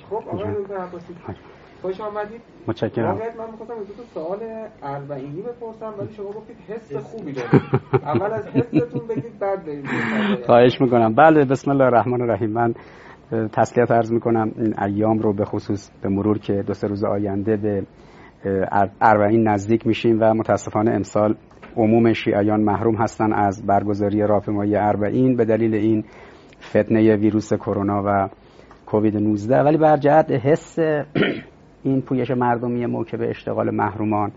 خب آقای دکتر عباسی خوش آمدید. متشکرم. واقعا من می‌خواستم از تو سوال اربعینی بپرسم ولی شما گفتید حس خوبی دارید. اول از حستون بگید بعد بریم. خواهش می‌کنم. بله، بسم الله الرحمن الرحیم. من تسلیت عرض می‌کنم این ایام رو به خصوص به مرور که 2-3 روز آینده به اربعین نزدیک میشیم و متاسفانه امسال عموم شیعیان محروم هستن از برگزاری راهپیمایی اربعین به دلیل این فتنه ویروس کرونا و کووید 19. ولی بر جهت حس این پویش مردمی موکب اشتغال محرومان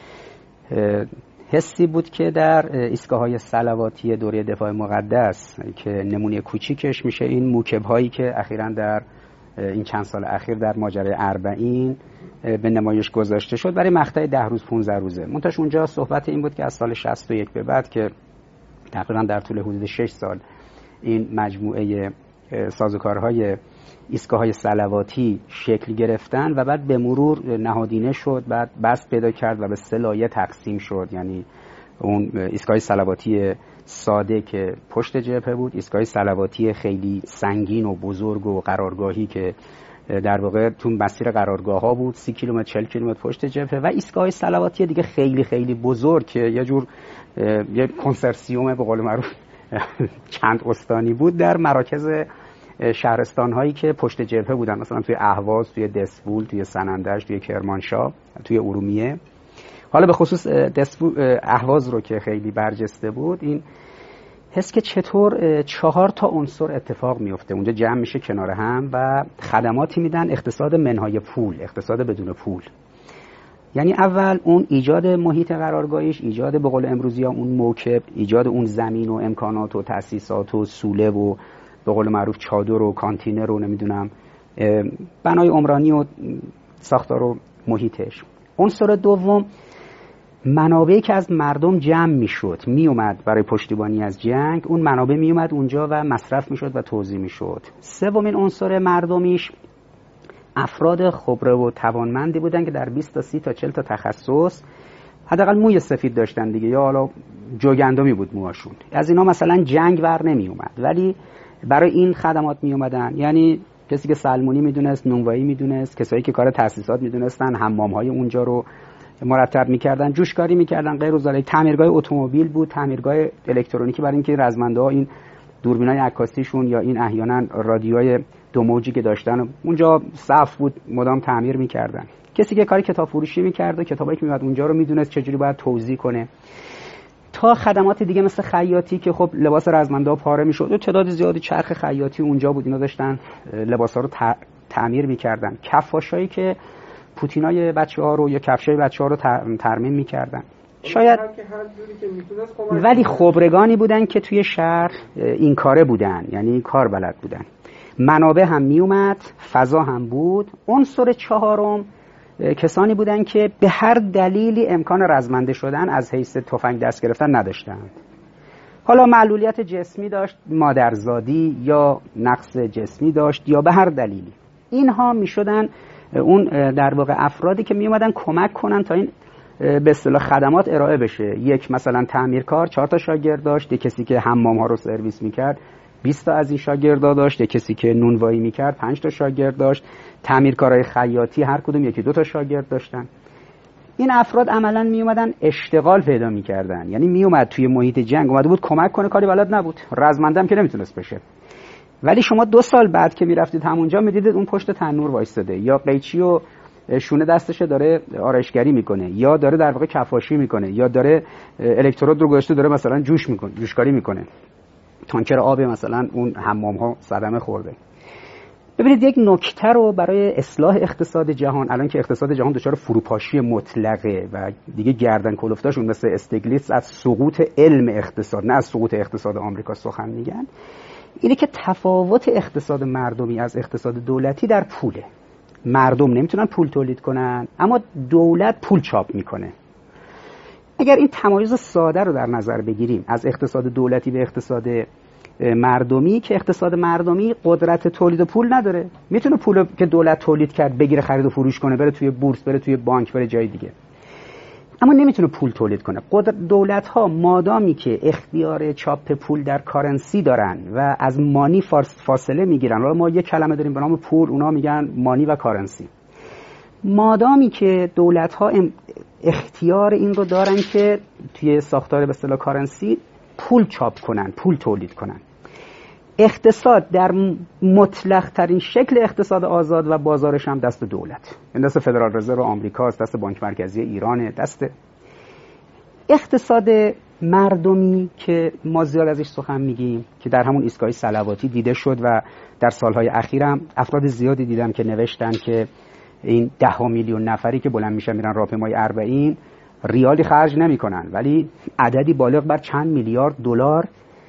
حسی بود که در ایستگاه‌های صلواتی دوره دفاع مقدس که نمونه کوچیکش میشه این موکب‌هایی که اخیراً در این چند سال اخیر در ماجرای اربعین به نمایش گذاشته شد برای مقطع 10 روز 15 روزه. منتهاش اونجا صحبت این بود که از سال 61 به بعد که تقریبا در طول حدود 6 سال این مجموعه سازوکارهای ایستگاه‌های صلواتی شکل گرفتن و بعد به مرور نهادینه شد، بعد بست پیدا کرد و به 3 لایه تقسیم شد. یعنی اون ایستگاه صلواتی ساده که پشت جبهه بود، ایستگاه صلواتی خیلی سنگین و بزرگ و قرارگاهی که در واقع تو مسیر قرارگاه‌ها بود 30 کیلومتر 40 کیلومتر پشت جبهه، و ایستگاه صلواتی دیگه خیلی خیلی بزرگ که یه جور یه کنسرسیوم به قول معروف چند استانی بود در مراکز شهرستان هایی که پشت جبهه بودن، مثلا توی اهواز، توی دسفول، توی سنندج، توی کرمانشاه، توی ارومیه. حالا به خصوص اهواز رو که خیلی برجسته بود، این حس که چطور 4 تا عنصر اتفاق میفته اونجا جمع میشه کنار هم و خدماتی میدن، اقتصاد منهای پول، اقتصاد بدون پول. یعنی اول اون ایجاد محیط قرارگاهیش، ایجاد به قول امروزی ها اون موکب، ایجاد اون زمین و امکانات و تأسیسات و سوله و به قول معروف چادر و کانتینر و نمیدونم بنای عمرانی و ساختار و محیطش. عنصر دوم منابعی که از مردم جمع میشد میومد برای پشتیبانی از جنگ، اون منابع میومد اونجا و مصرف میشد و توزیع میشد. سومین عنصر مردمیش افراد خبره و توانمندی بودن که در 20 تا 30 تا 40 تا تخصص حداقل موی سفید داشتن دیگه، یا حالا جوگندمی بود موهاشون. از اینا مثلا جنگ ور نمی اومد ولی برای این خدمات می اومدن. یعنی کسی که سلمونی میدونست، نونوایی میدونست، کسایی که کار تاسیسات میدونستن، حمام‌های اونجا رو مرتب میکردن، جوشکاری میکردن، غیر از ذلک تعمیرگاه اتومبیل بود، تعمیرگاه الکترونیکی برای اینکه رزمنده‌ها این دوربینای عکاسیشون یا این احیانا رادیوهای دو موجی که داشتن اونجا صف بود مدام تعمیر میکردن. کسی که کاری کتاب فروشی میکرد و کتابایی که میاد اونجا رو میدونست چجوری باید توزیع کنه، تا خدمات دیگه مثل خیاطی که خب لباس رزمنده‌ها پاره میشد و تعداد زیادی چرخ خیاطی اونجا بود، اینا داشتن لباسا رو تعمیر میکردن. کفاشایی که پوتینای بچه‌ها رو یا کفشای بچه‌ها رو ترمیم میکردن. شاید ولی خبرگانی بودن که توی شهر این کاره بودن، یعنی کار بلد بودن. منابع هم میومد، فضا هم بود. عنصر چهارم کسانی بودن که به هر دلیلی امکان رزمنده شدن از حیث تفنگ دست گرفتن نداشتند. حالا معلولیت جسمی داشت، مادرزادی یا نقص جسمی داشت یا به هر دلیلی. اینها میشدن اون در واقع افرادی که میومدن کمک کنن تا این به اصطلاح خدمات ارائه بشه. یک مثلا تعمیرکار 4 تا شاگرد داشت، یک کسی که حمام ها رو سرویس میکرد 20 تا از این شاگردا داشت، یک کسی که نونوایی میکرد 5 تا شاگرد داشت، تعمیرکارای خیاطی هر کدوم 1-2 تا شاگرد داشتن. این افراد عملاً میومدن اشتغال پیدا میکردن، یعنی میومد توی محیط جنگ اومده بود کمک کنه، کاری بلد نبود، رزمنده هم که نمیتونست بشه. ولی شما 2 سال بعد که میرفتید همونجا میدیدید اون پشت تنور وایساده، یا قیچی و شونه دستشه داره آرایشگری میکنه، یا داره در واقع کفاشی میکنه، یا داره الکترود رو گذاشته داره مثلا جوشکاری میکنه. تانکر آب مثلا اون حمام ها صدمه خورده. ببینید یک نکته رو برای اصلاح اقتصاد جهان، الان که اقتصاد جهان دچار فروپاشی مطلقه و دیگه گردن کلفتاشون مثل استگلیتس از سقوط علم اقتصاد نه از سقوط اقتصاد آمریکا سخن میگن، اینه که تفاوت اقتصاد مردمی از اقتصاد دولتی در پوله. مردم نمیتونن پول تولید کنن اما دولت پول چاپ میکنه. اگر این تمایز ساده رو در نظر بگیریم از اقتصاد دولتی به اقتصاد مردمی، که اقتصاد مردمی قدرت تولید پول نداره، میتونه پول که دولت تولید کرد بگیره خرید و فروش کنه، بره توی بورس، بره توی بانک، بره جای دیگه. اما نمیتونه پول تولید کنه. دولت ها مادامی که اختیار چاپ پول در کارنسی دارن و از مانی فاصله میگیرن، حالا ما یک کلمه داریم به نام پول، اونا میگن مانی و کارنسی، مادامی که دولت ها اختیار این رو دارن که توی ساختار به اصطلاح کارنسی پول چاپ کنن، پول تولید کنن، اقتصاد در مطلق ترین شکل اقتصاد آزاد و بازارش هم دست دولت، این دست فدرال رزرو آمریکاست، دست بانک مرکزی ایرانه، دست اقتصاد مردمی که ما زیاد ازش سخن میگیم که در همون ایستگاه صلواتی دیده شد و در سالهای اخیرم افراد زیادی دیدم که نوشتن که این 10 میلیون نفری که بلند میشن میرن راهپیمای 40 ریالی خرج نمیکنن، ولی عددی بالغ بر چند میلیارد دلار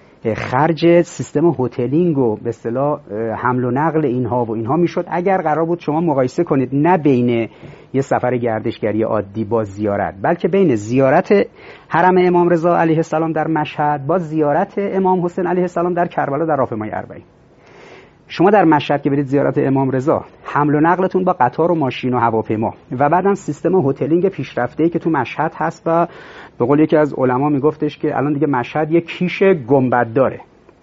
خرج سیستم هتلینگ و به اصطلاح حمل و نقل اینها میشد. اگر قرار بود شما مقایسه کنید نه بین یه سفر گردشگری عادی با زیارت، بلکه بین زیارت حرم امام رضا علیه السلام در مشهد با زیارت امام حسین علیه السلام در کربلا در راهپیمای 40، شما در مشهد که برید زیارت امام رضا، حمل و نقلتون با قطار و ماشین و هواپیما و بعدم سیستم هتلینگ پیشرفته‌ای که تو مشهد هست و به قول یکی از علما میگفتش که الان دیگه مشهد یک کیش گنبد داره.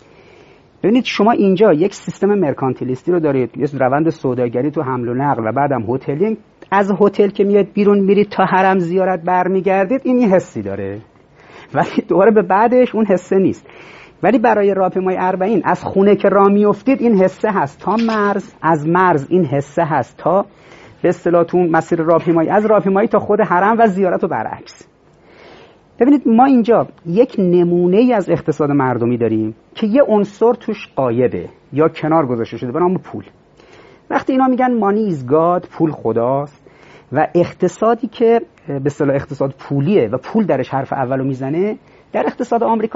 ببینید شما اینجا یک سیستم مرکانتیلیستی رو دارید، یه روند سوداگری تو حمل و نقل و بعدم هتلینگ، از هتل که میاد بیرون میرید تا حرم زیارت برمیگردید، این یه حسی داره ولی دوباره به بعدش اون حسه نیست. ولی برای راهپیمای 40 از خونه که راه میافتید این حسه هست تا مرز، از مرز این حسه هست تا به اصطلاحتون مسیر راهپیمایی، از راهپیمایی تا خود حرم و زیارت و برعکس. ببینید ما اینجا یک نمونه ای از اقتصاد مردمی داریم که یه عنصر توش غایبه یا کنار گذاشته شده به نام پول. وقتی اینا میگن مانی ایز گاد، پول خداست، و اقتصادی که به اصطلاح اقتصاد پولیه و پول درش حرف اولو میزنه، در اقتصاد آمریکا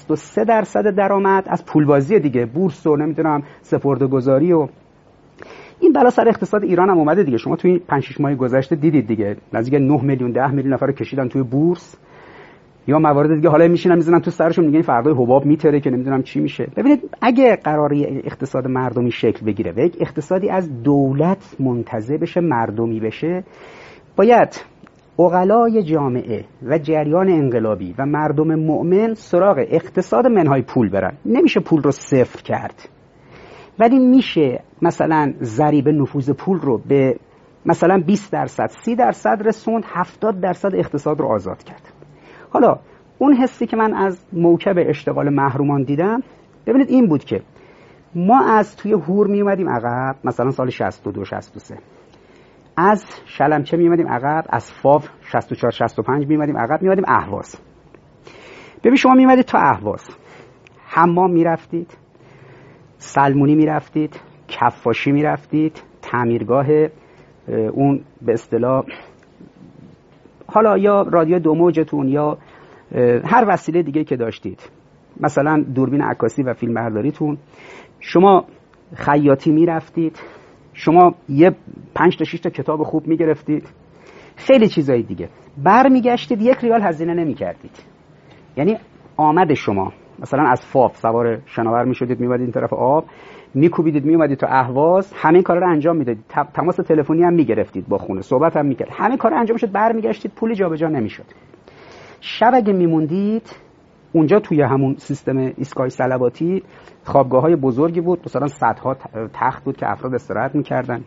63% درآمد از پولبازی دیگه، بورس و نمیدونم سپرده‌گذاری و این بلا سر اقتصاد ایران هم اومده دیگه. شما توی 5-6 ماه گذشته دیدید دیگه، نزدیک 9 میلیون 10 میلیون نفر رو کشیدن توی بورس یا موارد دیگه، حالا میشینن میزنن تو سرشون میگن فردای حباب میتره که نمیدونم چی میشه. ببینید اگه قراری اقتصاد مردمی شکل بگیره و یک اقتصادی از دولت منتزع بشه، مردمی بشه، باید عقلای جامعه و جریان انقلابی و مردم مؤمن سراغ اقتصاد منهای پول برن. نمیشه پول رو صفر کرد، ولی میشه مثلا ضریب نفوذ پول رو به مثلا 20%، 30% رسوند، 70% اقتصاد رو آزاد کرد. حالا اون حسی که من از موکب اشتغال محرومان دیدم، ببینید این بود که ما از توی هور می اومدیم عقب، مثلا سال 62 63 از شلمچه می اومدیم عقب، از فاو 64 65 می اومدیم عقب، می اومدیم اهواز. ببین شما می اومدید تا اهواز، حمام می رفتید، سلمونی می رفتید، کفاشی می رفتید، تعمیرگاه اون به اصطلاح حالا یا رادیو دو موجتون یا هر وسیله دیگه که داشتید، مثلا دوربین عکاسی و فیلم برداریتون، شما خیاطی می رفتید، شما یه 5 تا 6 تا کتاب خوب می گرفتید، خیلی چیزایی دیگه. برمیگشتید 1 ریال هزینه نمی کردید. یعنی آمد شما مثلا از فاو سوار شناور می شدید، می اومدید این طرف آب، می کوبیدید، می اومدید تا اهواز، همین کارا رو انجام میدادید، تماس تلفنی هم می گرفتید با خونه، صحبت هم می کرد، همین کارا انجام شد، برمیگشتید، پولی جابجا نمیشد. شب اگه میموندید اونجا توی همون سیستم ایستگاه صلواتی خوابگاه‌های بزرگی بود، مثلا صدها تخت بود که افراد استراحت می‌کردن.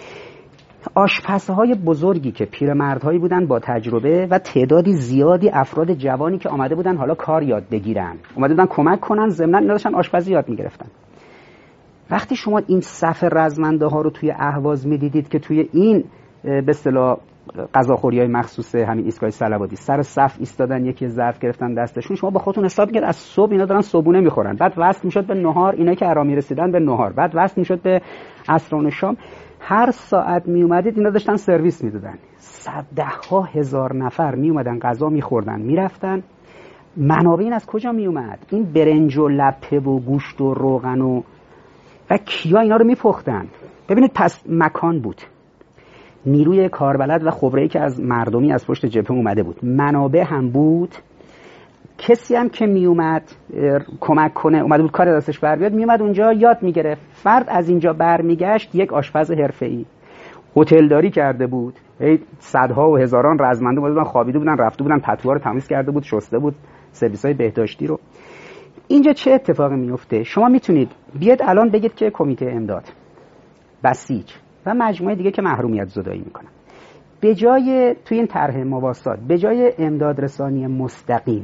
آشپزهای بزرگی که پیرمردهایی بودن با تجربه و تعدادی زیادی افراد جوانی که آمده بودن حالا کار یاد بگیرن، اومده بودن کمک کنن، ضمناً اینا داشتن آشپزی یاد می‌گرفتن. وقتی شما این صف رزمنده‌ها رو توی اهواز می‌دیدید که توی این به اصطلاح غذاخوری‌های مخصوص همین ایستگاه صلواتی سر صف ایستادن، یکی ظرف گرفتن دستشون، شما با خودتون حساب می‌کردید از صبح اینا دارن صبحونه می‌خورن، بعد وصل می‌شد به نهار، اینا که آرامی رسیدن به نهار، بعد وصل می‌شد به عصر و شام. هر ساعت میومدید اینا داشتن سرویس میدادن، صدها هزار نفر میومدن غذا می‌خوردن میرفتن. منابع این از کجا میومد؟ این برنج و لپه و گوشت و روغن و کیا اینا رو میپختن. ببینید پس مکان بود، نیروی کاربلد و خبره‌ای که از مردمی از پشت جبهه اومده بود، منابع هم بود، کسی هم که میومد کمک کنه، اومده بود کار دستش بر بیاد، میومد اونجا یاد میگرفت. فرد از اینجا برمیگشت یک آشپز حرفه‌ای، هتلداری کرده بود، صدها و هزاران رزمنده بودن، خوابیده بودن، رفته بودن، پتوها رو تمیز کرده بود، شسته بود، سرویس‌های بهداشتی رو. اینجا چه اتفاقی میفته؟ شما میتونید بیاد الان بگید که کمیته امداد، بسیج و مجموعه دیگه که محرومیت زدایی میکنن، به جای توی این طرح مواسات، به جای امداد رسانی مستقیم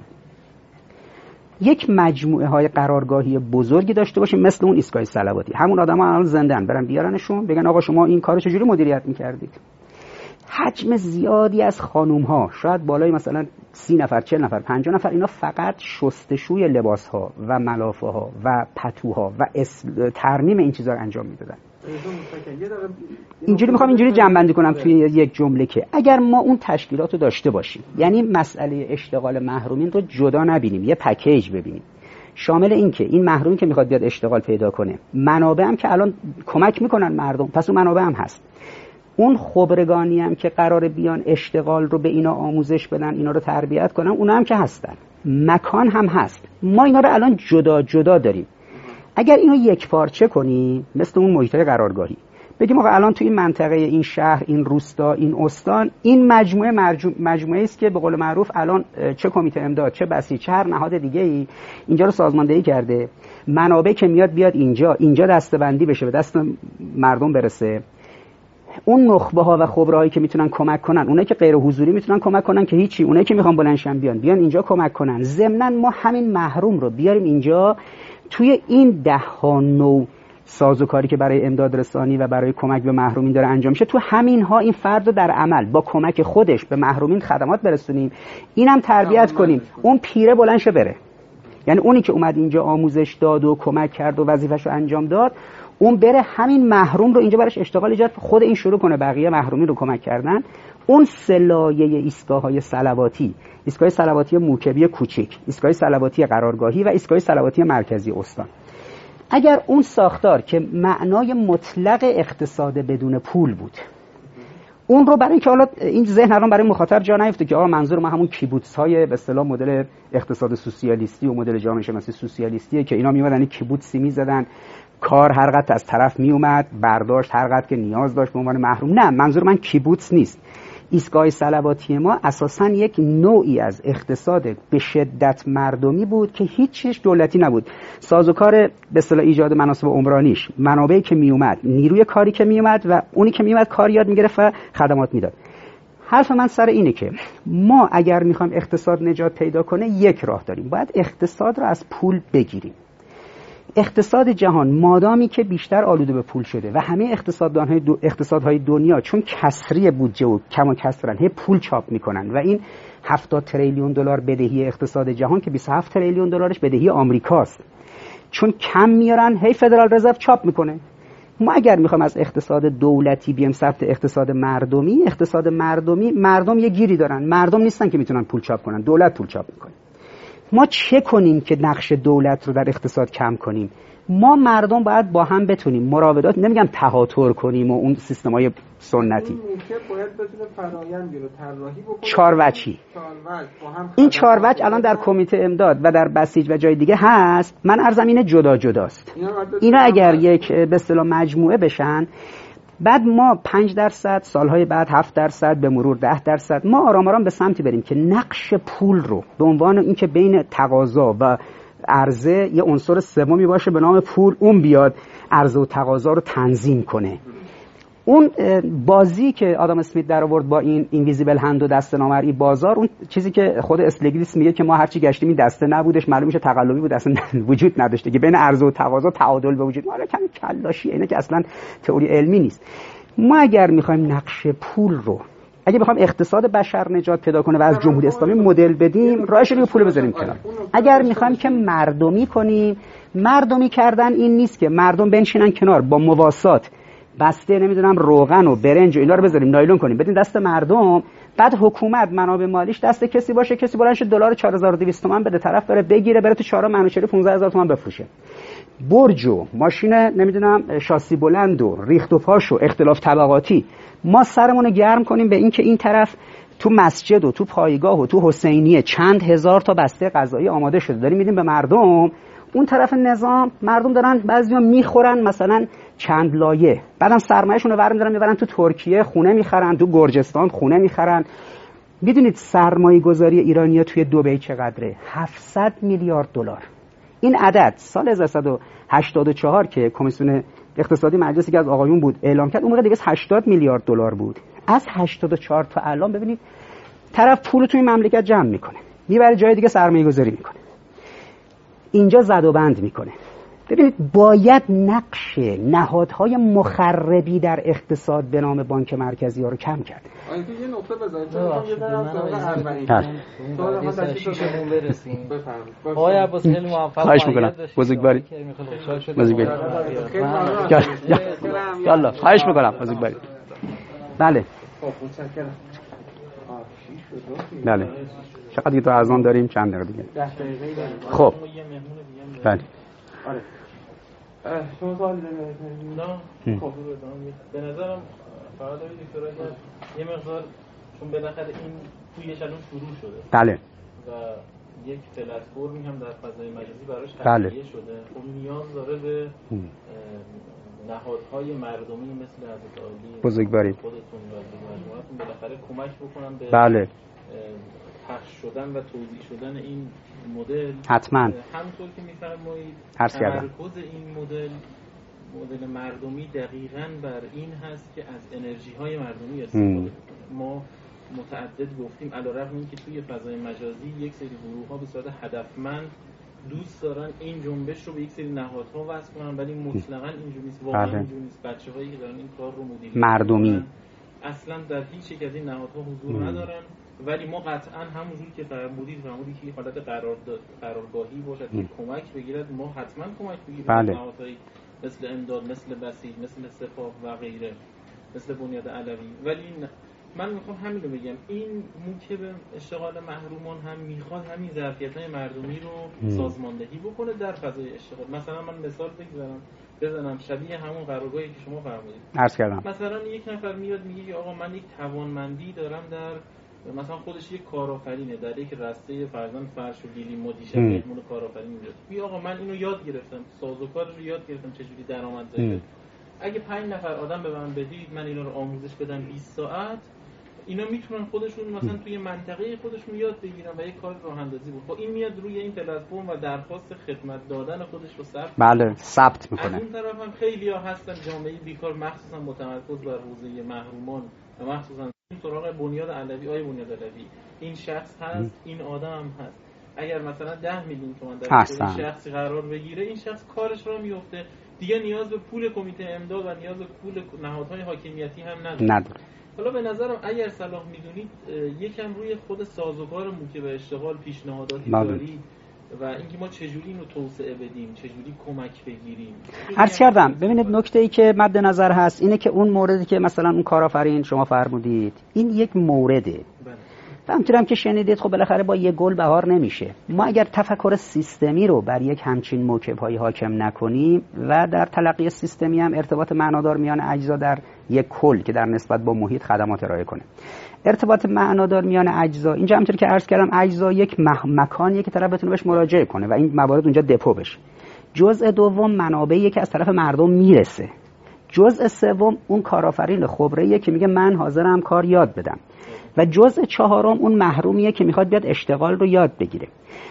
یک مجموعه های قرارگاهی بزرگی داشته باشیم مثل اون ایستگاه صلواتی. همون آدما الان زنده‌ان، برن بیارنشون بگن آقا شما این کارو چجوری مدیریت میکردید. حجم زیادی از خانوم ها، شاید بالای مثلا 30 نفر، 40 نفر، 50 نفر، اینا فقط شستشوی لباس ها و ملافه ها و پتوها و ترمیم این چیزا رو انجام میدادن. اینجوری میخوام اینجوری جمع‌بندی کنم توی یک جمله که اگر ما اون تشکیلات رو داشته باشیم، یعنی مسئله اشتغال محرومین رو جدا نبینیم، یه پکیج ببینیم شامل این که این محرومی که میخواد بیاد اشتغال پیدا کنه، منابع هم که الان کمک میکنن مردم، پس اون منابع هم هست، اون خبرگانی هم که قراره بیان اشتغال رو به اینا آموزش بدن، اینا رو تربیت کنن، اونا هم که هستن، مکان هم هست. ما اینا رو الان جدا جدا داریم. اگر اینو یک پارچه کنیم مثل اون محیط‌های قرارگاهی، بگیم آقا الان تو این منطقه، این شهر، این روستا، این استان، این مجموعه است که به قول معروف الان چه کمیته امداد، چه بسیج، چه هر نهاد دیگه‌ای اینجا رو سازماندهی کرده، منابع که بیاد اینجا دسته‌بندی بشه، به دست مردم برسه. اون نخبه ها و خبرهایی که میتونن کمک کنن، اونایی که غیر حضوری میتونن کمک کنن که هیچی، اونایی که میخوان بلندشن بیان اینجا کمک کنن. ضمناً ما همین محروم رو بیاریم اینجا، توی این 10 ها نوع سازوکاری که برای امداد رسانی و برای کمک به محرومین داره انجام میشه، تو همین ها این فرد رو در عمل با کمک خودش به محرومین خدمات برسونیم، اینم تربیت کنیم، اون پیره بلندشه بره. یعنی اونی که اومد اینجا آموزش داد و کمک کرد و وظیفه‌شو انجام داد، اون بره همین محروم رو اینجا براش اشتغال ایجاد، خود این شروع کنه بقیه محرومین رو کمک کردن. اون سلایه ایستگاه‌های صلواتی، ایستگاه صلواتی موکبی کوچیک، ایستگاه صلواتی قرارگاهی و ایستگاه صلواتی مرکزی استان، اگر اون ساختار که معنای مطلق اقتصاد بدون پول بود، اون رو برای اینکه حالا این ذهن الان برای مخاطب جا نیفته که آقا منظور ما همون کیبوتس‌های به اصطلاح مدل اقتصاد سوسیالیستی و مدل جامعه شناسی سوسیالیستیه که اینا میومدن کیبوتسی میزدن، کار هر قدر از طرف میومد، برداشت هر قدر که نیاز داشت به عنوان محروم. نه، منظور من کیبوتس نیست. ایستگاه صلواتی ما اساساً یک نوعی از اقتصاد به شدت مردمی بود که هیچ چیز دولتی نبود. سازوکار به اصطلاح ایجاد مناسب عمرانیش، منابعی که میومد، نیروی کاری که میومد و اونی که میومد کار یاد میگرفت و خدمات میداد. حرف من سر اینه که ما اگر میخوایم اقتصاد نجات پیدا کنه، یک راه داریم، باید اقتصاد رو از پول بگیریم. اقتصاد جهان مادامی که بیشتر آلوده به پول شده و همه اقتصادهای دنیا چون کسری بودجه و کم و کسرن، هی پول چاپ میکنن و این 70 تریلیون دلار بدهی اقتصاد جهان که 27 تریلیون دلارش بدهی آمریکاست، چون کم میارن هی فدرال رزرو چاپ میکنه. ما اگر میخوام از اقتصاد دولتی بیام سمت اقتصاد مردمی، مردم یه گیری دارن، مردم نیستن که میتونن پول چاپ کنن، دولت پول چاپ میکنه. ما چه کنیم که نقش دولت رو در اقتصاد کم کنیم؟ ما مردم باید با هم بتونیم مراودات، نمیگم تهاتر کنیم و اون سیستم‌های سنتی، باید بتونه فرآیندی رو طراحی بکنه. چهار وجهی. این 4 وجه الان در کمیته امداد و در بسیج و جای دیگه هست. من عرضم اینه جدا جداست. اینا اگر یک به اصطلاح مجموعه بشن، بعد ما 5% سالهای بعد 7%، به مرور 10%، ما آرام آرام به سمتی بریم که نقش پول رو به عنوان اینکه بین تقاضا و عرضه یه عنصر سومی باشه به نام پول، اون بیاد عرضه و تقاضا رو تنظیم کنه. اون بازی که آدم اسمیت در آورد با این اینویزیبل هند و دسته نامرئی بازار، اون چیزی که خود اسلیگلیس میگه که ما هرچی گشتیم این دسته نبودش، معلوم میشه تقلبی بود، اصلا وجود نداشته که بین عرضه و تقاضا تعادل به وجود. حالا کمی کلاشی، اینه که اصلا تئوری علمی نیست. ما اگر میخوایم نقش پول رو، اگه بخوایم اقتصاد بشر نجات پیدا کنه و از جمهوری اسلامی مدل بدیم، راهش اینه که پول بذاریم کنار. اگر میخوایم که مردمی کنیم، مردمی کردن این نیست که مردم بنشینن کنار با مواسات بسته نمیدونم روغن و برنج و اینا رو بذاریم نایلون کنیم بدین دست مردم، بعد حکومت منابع مالیش دست کسی باشه، کسی بلند شه دلار 4200 تومان بده، طرف بره بگیره، بره تو چهارراه منوچهری 15000 تومان بفروشه. برج و ماشین نمیدونم شاسی بلند و ریخت و پاش و اختلاف طبقاتی، ما سرمون گرم کنیم به این که این طرف تو مسجد و تو پایگاه و تو حسینیه چند هزار تا بسته غذایی آماده شده داریم میدیم به مردم، اون طرف نظام مردم دارن بعضیا میخورن مثلا چند لایه، بعدم سرمایه‌شون رو برمی‌دارن میبرن تو ترکیه خونه میخرن، تو گرجستان خونه میخرن. میدونید سرمایه گذاری ایرانی‌ها توی دبی چقدره؟ 700 میلیارد دلار. این عدد سال 1984 که کمیسیون اقتصادی مجلسی که از آقایون بود اعلام کرد، اون موقع دیگه 80 میلیارد دلار بود. از 84 تا الان ببینید طرف پول توی مملکت جمع میکنه، میبره جای دیگه سرمایه گذاری میکنه، اینجا زد و بند میکنه. ببینید باید نقش نهادهای مخربی در اقتصاد به نام بانک مرکزی ها رو کم کرد. اینکه یه نقطه بزنید چون یه طرف سوال اربعین تو تشریحشون برسیم. آقای عباس خیلی موفق. خواهش میکنم بزرگواری. یالا خواهش میکنم بزرگواری. بله. بله. چقدر دیگه تو اذان داریم؟ چند دقیقه دیگه. خب. بله. آره. شما سوالی دارید؟ نه. خب به نظرم فقط دکتر یه مقدار چون بالاخره این توی شلون شروع شده. بله. و یک پلتفرمی هم در فضای مجازی براش بله. تهیه شده. خب نیاز داره به نهادهای مردمی مثل حضرت عالی بزرگواری خودتون و مجموعتون بالاخره کمک بکنن به بله. پخش شدن و توزیع شدن این مدل. حتما همونطور که می‌فرمایید تمرکز این مدل مردمی دقیقاً بر این هست که از انرژی‌های مردمی استفاده کنه. ما متعدد گفتیم علیرغم اینکه توی فضای مجازی یک سری گروه‌ها به صورت هدفمند دوست دارن این جنبش رو به یک سری نهادها وصل کنن، ولی مطلقاً اینجوری نیست. واقعاً اینجوری نیست. بچه‌هایی که دارن این کار رو مدیریت مردمی اصلاً در هیچ یک از این نهادها حضور ندارن، ولی ما قطعاً همونجوری که فرمودید که حالت قرارگاهی باشد که کمک بگیرد، ما حتما کمک بگیریم. نهادهایی مثل امداد، مثل بسیج، مثل سپاه و غیره، مثل بنیاد علوی. ولی من میخوام همین رو بگم، این موکب اشتغال محرومان هم میخواد همین ظرفیت‌های مردمی رو سازماندهی بکنه در فضای اشتغال. مثلا من مثال بزنم شبیه همون قرارگاهی که شما فرمودید. عرض کردم مثلا یک نفر میاد میگه آقا من یک توانمندی دارم در مثلا خودش یک کارآفرینه در یک رسته فرض و گیلی مدیشه مهمون کارآفرین میاد. میگه آقا من اینو یاد گرفتم، سازوکارش رو یاد گرفتم چجوری درآمدزایی بده. اگه 5 نفر آدم به من بدید من اینا رو آموزش بدم 20 ساعت، اینا میتونن خودشون مثلا توی منطقه خودشون یاد بگیرن و یک کار راه اندازی بود. خب این میاد روی این پلتفرم و درخواست خدمت دادن خودش رو ثبت میکنه. از این طرف هم خیلی‌ها هستن جامعه بیکار مخصوصا متمرکز بر حوزه محرومان و مخصوصا سراغ بنیاد علوی. بنیاد علوی این شخص هست، این آدم هست. اگر مثلا 10 میلیون تومان در این شخصی قرار بگیره، این شخص کارش را میفته، دیگه نیاز به پول کمیته امداد و نیاز به پول نهادهای حاکمیتی هم نداره. حالا به نظرم اگر صلاح میدونید یکم روی خود سازوکار موکب اشتغال پیشنهاداتی دارید و اینکه ما چجوری اینو توسعه بدیم، چجوری کمک بگیریم. عرض کردم ببینید نکته‌ای که مد نظر هست اینه که اون موردی که مثلا اون کارآفرین شما فرمودید این یک مورده. و همونطور هم که شنیدید خب بالاخره با یک گل بهار نمیشه. ما اگر تفکر سیستمی رو بر یک همچین موکب‌های حاکم نکنیم و در تلقی سیستمی هم ارتباط معنادار میان اجزا در یک کل که در نسبت با محیط خدمات ارائه کنه، ارتباط معنادار میان اجزا، اینجا همونطور که عرض کردم اجزا یک مکانیه که طرف بتونه بهش مراجعه کنه و این موارد اونجا دپو بشه. جزء دوم منابعی که از طرف مردم میرسه. جزء سوم اون کارآفرین خبره‌ایه که میگه من حاضرم کار یاد بدم. و جزء چهارم اون محرومیه که میخواد بیاد اشتغال رو یاد بگیره.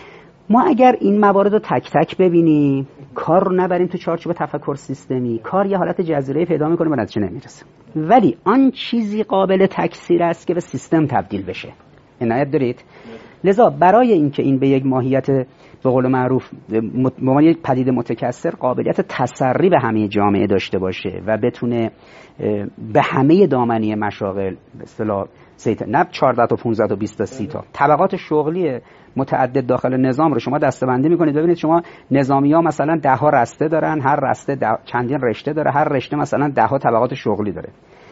ما اگر این موارد رو تک تک ببینیم، کار رو نبریم تو چارچوب تفکر سیستمی، کار یه حالت جزیره پیدا میکنه به نتیجه نمیرسه. ولی آن چیزی قابل تکثیر است که به سیستم تبدیل بشه. عنایت دارید؟ لذا برای اینکه این به یک ماهیت به قول معروف به عنوان یک پدیده متکثر قابلیت تسری به همه جامعه داشته باشه و بتونه به همه دامنه مشاغل به اصطلاح نه 14 تا 15 تا 20 تا 30 تا طبقات شغلی متعدد داخل نظام رو شما دسته‌بندی می‌کنید. ببینید شما نظامی‌ها مثلا 10 ها رسته دارن، هر رسته چندین رشته داره، هر رشته مثلا 10 ها طبقات شغلی داره.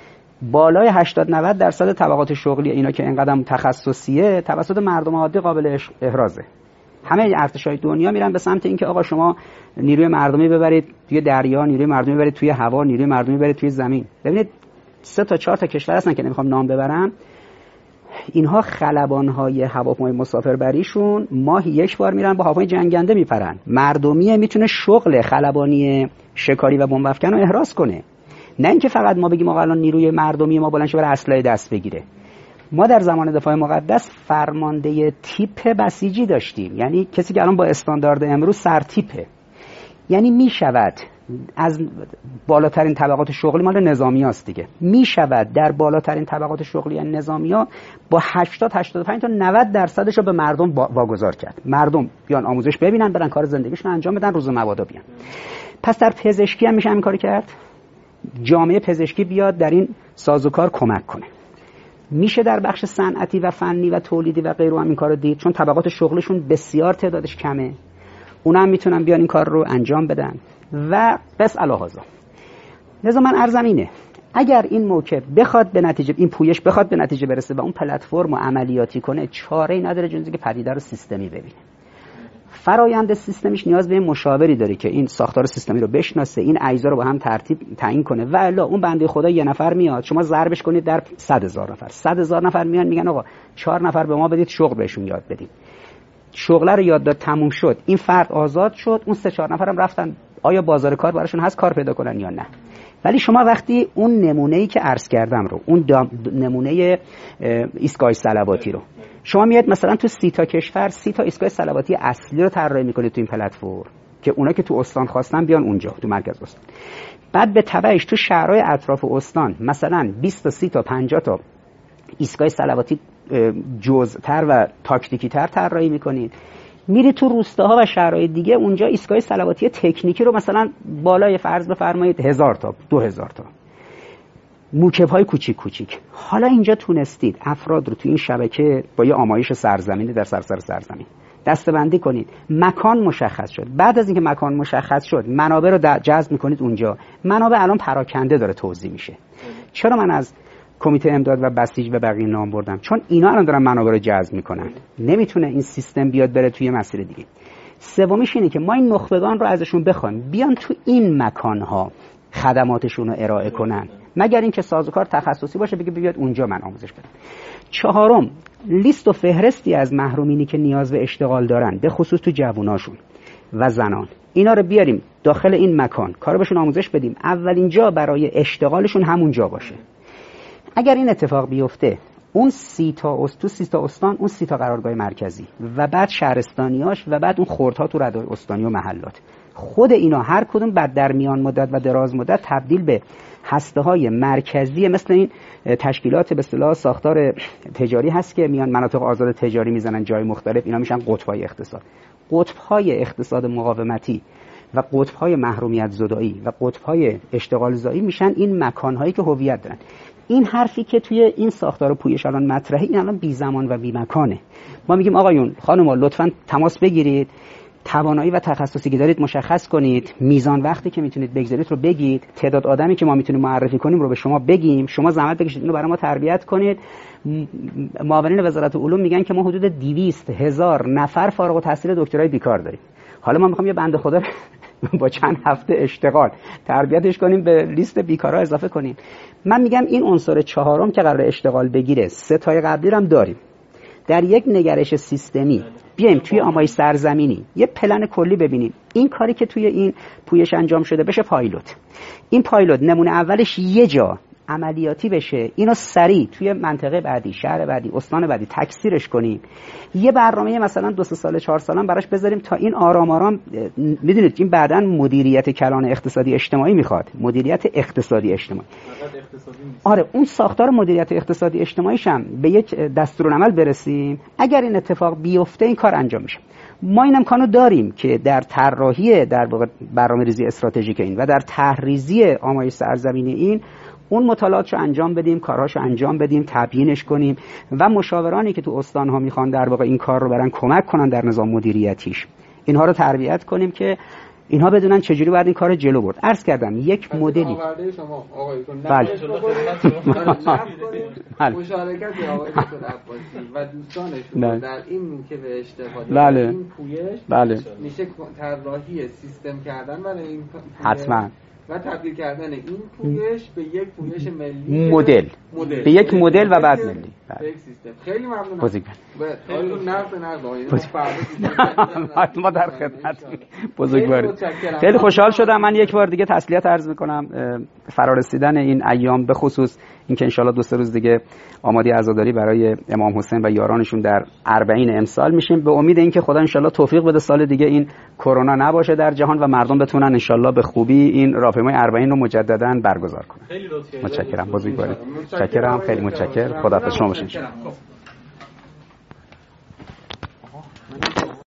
بالای 80-90% طبقات شغلی اینا که اینقدر تخصصیه توسط مردم عادی قابل احرازه. همه ارتشای دنیا میرن به سمت اینکه آقا شما نیروی مردمی ببرید توی دریا، نیروی مردمی ببرید توی هوا، نیروی مردمی ببرید توی زمین. ببینید 3 تا 4 تا کشور هستن که نمیخوام نام ببرم، اینها خلبان‌های هواپیمای مسافربریشون ماهی یک بار میرن با هواپیمای جنگنده میپرن. مردمیه میتونه شغل خلبانی شکاری و بمب افکن رو احراز کنه، نه اینکه فقط ما بگیم آقا الان نیروی مردمی ما بلند شه برای اسلحه دست بگیره. ما در زمان دفاع مقدس فرمانده تیپ بسیجی داشتیم، یعنی کسی که الان با استاندارد امروز سرتیپه، یعنی میشود از بالاترین طبقات شغلی مال نظامیاست دیگه، میشود در بالاترین طبقات شغلی نظامیا با 80-85 تا 90% رو به مردم واگذار کرد. مردم بیان آموزش ببینن، برن کار زندگیشون انجام بدن، روز مبادا بیان. پس در پزشکی هم میشه همین کارو کرد. جامعه پزشکی بیاد در این سازوکار کمک کنه. میشه در بخش صنعتی و فنی و تولیدی و غیره هم این کارو دید، چون طبقات شغلشون بسیار تعدادش کمه، اونا هم میتونن بیان این کار رو انجام بدن و بس الهازا. لذا من عرضم اینه، اگر این موکب بخواد به نتیجه، این پویش بخواد به نتیجه برسه و اون پلتفرم رو عملیاتی کنه، چاره‌ای نداره جز اینکه پدیده رو سیستمی ببینه. فرایند سیستمیش نیاز به مشاوری داره که این ساختار سیستمی رو بشناسه، این اجزا رو با هم ترتیب تعیین کنه. و الا اون بنده خدا یه نفر میاد، شما ضربش کنید در 100,000 نفر، 100,000 نفر میان میگن آقا 4 نفر به ما بدید شغل بهشون یاد بدیم. شغل رو یاد داد، تموم شد، این فرد آزاد شد، اون 3-4 نفرم رفتن آیا بازار کار براشون هست کار پیدا کنن یا نه. ولی شما وقتی اون نمونه‌ای که عرض کردم رو، اون نمونه ایستگاه صلواتی رو شما میاد مثلا تو 30 تا کشور 30 تا ایستگاه صلواتی اصلی رو طراحی میکنید تو این پلتفرم که اونا که تو استان خواستن بیان اونجا تو مرکز استان، بعد به تبعش تو شهرهای اطراف استان مثلا 20 تا 30 تا 50 تا ایستگاه صلواتی جزءتر و تاکتیکی تر طراحی میکنید. میری تو روستاها و شهرهای دیگه اونجا ایستگاه صلواتی تکنیکی رو مثلا بالای فرض بفرمایید 1000 تا 2000 تا موکب‌های کوچیک کوچیک. حالا اینجا تونستید افراد رو تو این شبکه با یه آمایش سرزمینی در سراسر سرزمین دسته‌بندی کنید، مکان مشخص شد. بعد از اینکه مکان مشخص شد منابع رو جذب میکنید اونجا. منابع الان پراکنده داره توزیع میشه. چرا من از کمیته امداد و بسیج و بقیه نام بردم؟ چون اینا الان دارن منابع رو جذب میکنن، نمیتونه این سیستم بیاد بره توی مسیر دیگه. سومیش اینه که ما این نخبگان رو ازشون بخوایم بیان تو این مکانها خدماتشون رو ارائه کنن، مگر اینکه سازوکار تخصصی باشه بگه بیاد اونجا من آموزش بدم. چهارم، لیست و فهرستی از محرومینی که نیاز به اشتغال دارن، به خصوص تو جواناشون و زنان، اینا رو بیاریم داخل این مکان، کارو بهشون آموزش بدیم. اولین جا برای اشتغالشون همون جا باشه. اگر این اتفاق بیفته، اون 30 تا استان، اون 30 تا قرارگاه مرکزی و بعد شهرستانیاش و بعد اون خردها تو ردای استانی و محلات، خود اینا هر کدوم بعد در میان مدت و دراز مدت تبدیل به هسته‌های مرکزی مثل این تشکیلات به اصطلاح ساختار تجاری هست که میان مناطق آزاد تجاری میزنن جای مختلف، اینا میشن قطب‌های اقتصاد. قطب‌های اقتصاد مقاومتی و قطب‌های محرومیت زدایی و قطب‌های اشتغال زایی میشن این مکان‌هایی که هویت دارن. این حرفی که توی این ساختار پویش الان مطرحه، این الان بی زمان و بی مکانه. ما میگیم آقایون خانوما لطفاً تماس بگیرید، توانایی و تخصصی که دارید مشخص کنید، میزان وقتی که میتونید بگذارید رو بگید، تعداد آدمی که ما میتونیم معرفی کنیم رو به شما بگیم، شما زحمت بکشید اینو برای ما تربیت کنید. معاونین وزارت علوم میگن که ما حدود 200,000 نفر فارغ التحصیل دکترای بیکار داریم. حالا ما میخوام یه بنده خدا با چند هفته اشتغال تربیتش کنیم، به لیست بیکارا اضافه کنیم. من میگم این عنصر چهارم که قرار اشتغال بگیره، 3 تای قبلی رو هم داریم. در یک نگرش سیستمی بیایم توی آمایش سرزمینی یه پلن کلی ببینیم، این کاری که توی این پویش انجام شده بشه پایلوت. این پایلوت نمونه اولش یه جا عملیاتی بشه، اینو سریع توی منطقه بعدی، شهر بعدی، استان بعدی تکثیرش کنیم. یه برنامه مثلا 2 سال 4 سالم براش بذاریم تا این آرام آرام، میدونید این بعداً مدیریت کلان اقتصادی اجتماعی میخواد، مدیریت اقتصادی اجتماعی. آره، اون ساختار مدیریت اقتصادی اجتماعیش هم به یک دستورالعمل برسیم. اگر این اتفاق بیفته این کار انجام میشه. ما این امکانو داریم که در طراحی در برنامه‌ریزی استراتژیک این و در طرح‌ریزی آمایش سرزمینی این اون مطالعاتشو انجام بدیم، کارهاشو انجام بدیم، تبیینش کنیم و مشاورانی که تو استان‌ها میخوان در واقع این کار رو برن کمک کنن در نظام مدیریتیش، اینها رو تربیت کنیم که اینها بدونن چجوری باید این کار جلو برد. عرض کردم یک مدلی شما آقایتون بله مشارکت آقایتون عباسی و دوستانشون در این که به اشتغال این پویش میشه طراحی سیستم کردن برای این حتما و تبدیل کردن این پویش به یک پویش ملی، مدل به یک مدل و بعد ملی به یک سیستم. خیلی ممنونم. بزرگوار. ما در خدمت. بزرگوار. خیلی خوشحال شدم. من یک بار دیگه تسلیت عرض میکنم فرارسیدن این ایام، به خصوص اینکه انشالله 2-3 روز دیگه آماده عزاداری برای امام حسین و یارانشون در 40 امسال میشیم. به امید اینکه خدا انشالله توفیق بده سال دیگه این کرونا نباشه در جهان و مردم بتونن انشالله به خوبی این راهپیمای 40 رو مجددا برگزار کنن. خیلی لطفی. متشکرم. بزرگوار. متشکرم. خیلی متشکرم. خداحافظ شما باشین.